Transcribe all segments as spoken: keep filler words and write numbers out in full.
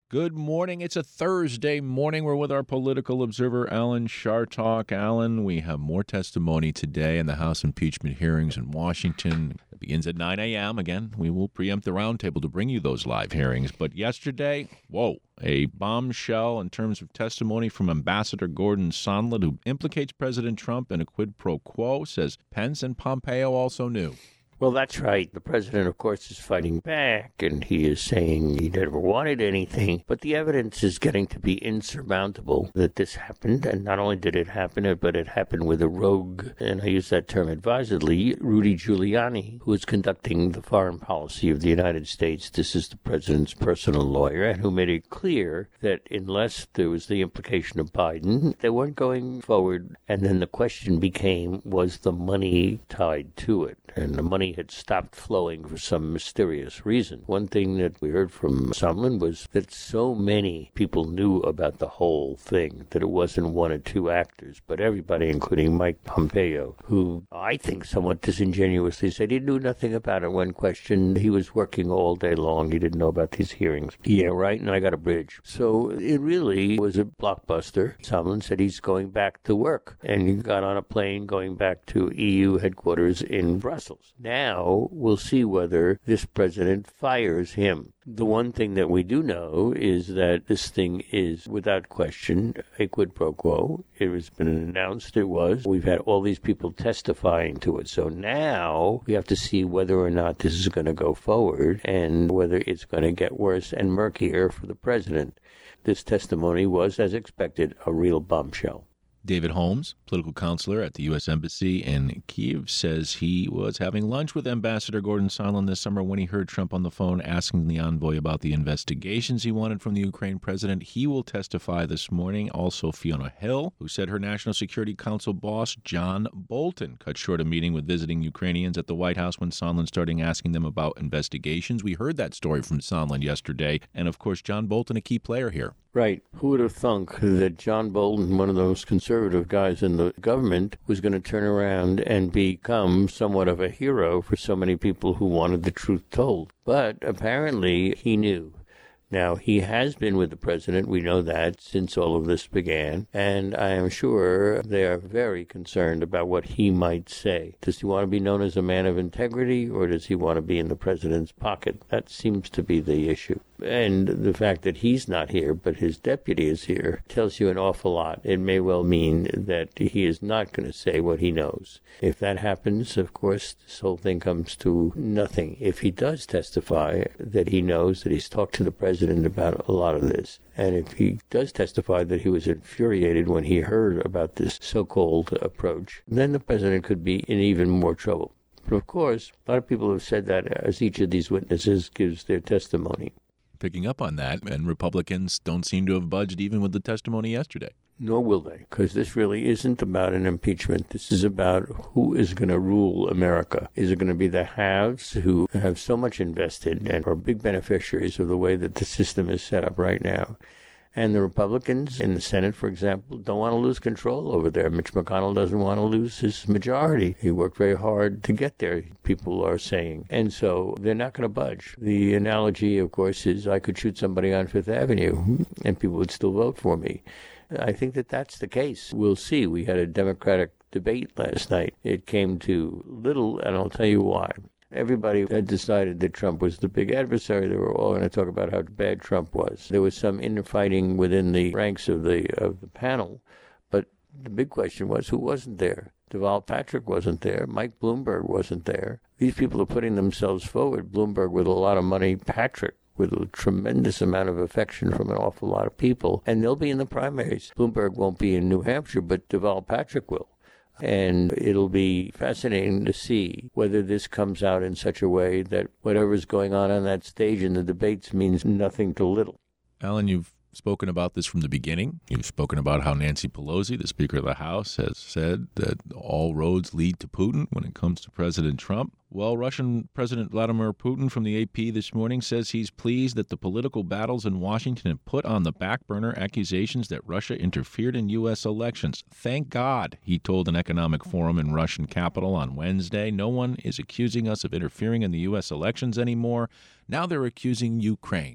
Good morning. It's a Thursday morning. We're with our political observer, Alan Chartock. Alan, we have more testimony today in the House impeachment hearings in Washington. It begins at nine a.m. Again, we will preempt the roundtable to bring you those live hearings. But yesterday, whoa, a bombshell in terms of testimony from Ambassador Gordon Sondland, who implicates President Trump in a quid pro quo, says Pence and Pompeo also knew. Well, that's right. The president, of course, is fighting back, and he is saying he never wanted anything. But the evidence is getting to be insurmountable that this happened. And not only did it happen, but it happened with a rogue, and I use that term advisedly, Rudy Giuliani, who is conducting the foreign policy of the United States. This is the president's personal lawyer, and who made it clear that unless there was the implication of Biden, they weren't going forward. And then the question became, was the money tied to it? And the money had stopped flowing for some mysterious reason. One thing that we heard from Sondland was that so many people knew about the whole thing, that it wasn't one or two actors, but everybody, including Mike Pompeo, who I think somewhat disingenuously said he knew nothing about it when questioned. He was working all day long. He didn't know about these hearings. Yeah, right, and I got a bridge. So it really was a blockbuster. Sondland said he's going back to work, and he got on a plane going back to E U headquarters in Brussels. Now we'll see whether this president fires him. The one thing that we do know is that this thing is, without question, a quid pro quo. It has been announced it was. We've had all these people testifying to it. So now we have to see whether or not this is going to go forward and whether it's going to get worse and murkier for the president. This testimony was, as expected, a real bombshell. David Holmes, political counselor at the U S Embassy in Kyiv, says he was having lunch with Ambassador Gordon Sondland this summer when he heard Trump on the phone asking the envoy about the investigations he wanted from the Ukraine president. He will testify this morning. Also, Fiona Hill, who said her National Security Council boss, John Bolton, cut short a meeting with visiting Ukrainians at the White House when Sondland started asking them about investigations. We heard that story from Sondland yesterday. And, of course, John Bolton, a key player here. Right. Who would have thunk that John Bolton, one of those conservative guys in the government, was going to turn around and become somewhat of a hero for so many people who wanted the truth told? But apparently he knew. Now, he has been with the president, we know that, since all of this began, and I am sure they are very concerned about what he might say. Does he want to be known as a man of integrity, or does he want to be in the president's pocket? That seems to be the issue. And the fact that he's not here, but his deputy is here, tells you an awful lot. It may well mean that he is not going to say what he knows. If that happens, of course, this whole thing comes to nothing. If he does testify that he knows that he's talked to the president about a lot of this, and if he does testify that he was infuriated when he heard about this so-called approach, then the president could be in even more trouble. But of course, a lot of people have said that as each of these witnesses gives their testimony. Picking up on that, and Republicans don't seem to have budged even with the testimony yesterday. Nor will they, because this really isn't about an impeachment. This is about who is going to rule America. Is it going to be the haves who have so much invested and are big beneficiaries of the way that the system is set up right now? And the Republicans in the Senate, for example, don't want to lose control over there. Mitch McConnell doesn't want to lose his majority. He worked very hard to get there, people are saying. And so they're not going to budge. The analogy, of course, is I could shoot somebody on Fifth Avenue and people would still vote for me. I think that that's the case. We'll see. We had a Democratic debate last night. It came to little, and I'll tell you why. Everybody had decided that Trump was the big adversary. They were all going to talk about how bad Trump was. There was some infighting within the ranks of the of the panel, but the big question was who wasn't there. Deval Patrick wasn't there. Mike Bloomberg wasn't there. These people are putting themselves forward. Bloomberg with a lot of money. Patrick with a tremendous amount of affection from an awful lot of people. And they'll be in the primaries. Bloomberg won't be in New Hampshire, but Deval Patrick will. And it'll be fascinating to see whether this comes out in such a way that whatever's going on on that stage in the debates means nothing to little. Alan, you've spoken about this from the beginning. You've spoken about how Nancy Pelosi, the Speaker of the House, has said that all roads lead to Putin when it comes to President Trump. Well, Russian President Vladimir Putin from the A P this morning says he's pleased that the political battles in Washington have put on the back burner accusations that Russia interfered in U S elections. Thank God, he told an economic forum in Russian capital on Wednesday. No one is accusing us of interfering in the U S elections anymore. Now they're accusing Ukraine.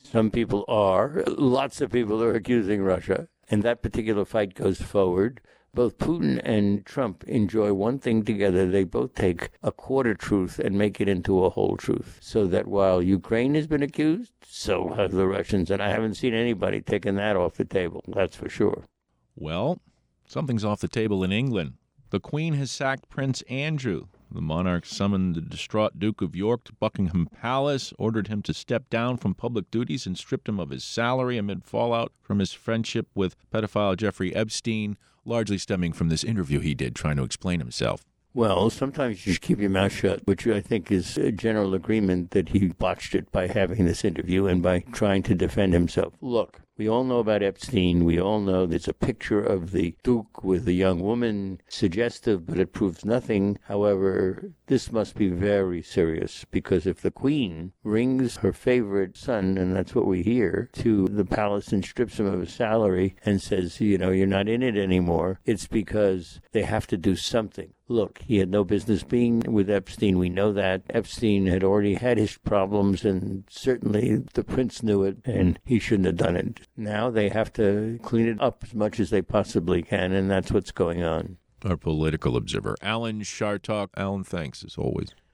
Some people are. Lots of people are accusing Russia. And that particular fight goes forward. Both Putin and Trump enjoy one thing together. They both take a quarter truth and make it into a whole truth. So that while Ukraine has been accused, so have the Russians. And I haven't seen anybody taking that off the table, that's for sure. Well, something's off the table in England. The Queen has sacked Prince Andrew. The monarch summoned the distraught Duke of York to Buckingham Palace, ordered him to step down from public duties, and stripped him of his salary amid fallout from his friendship with pedophile Jeffrey Epstein, largely stemming from this interview he did trying to explain himself. Well, sometimes you just keep your mouth shut, which I think is a general agreement that he botched it by having this interview and by trying to defend himself. Look, we all know about Epstein. We all know there's a picture of the Duke with a young woman, suggestive, but it proves nothing. However, this must be very serious, because if the Queen rings her favorite son, and that's what we hear, to the palace and strips him of his salary and says, you know, you're not in it anymore, it's because they have to do something. Look, he had no business being with Epstein. We know that. Epstein had already had his problems, and certainly the prince knew it, and he shouldn't have done it. Now they have to clean it up as much as they possibly can, and that's what's going on. Our political observer, Alan Chartock. Alan, thanks as always.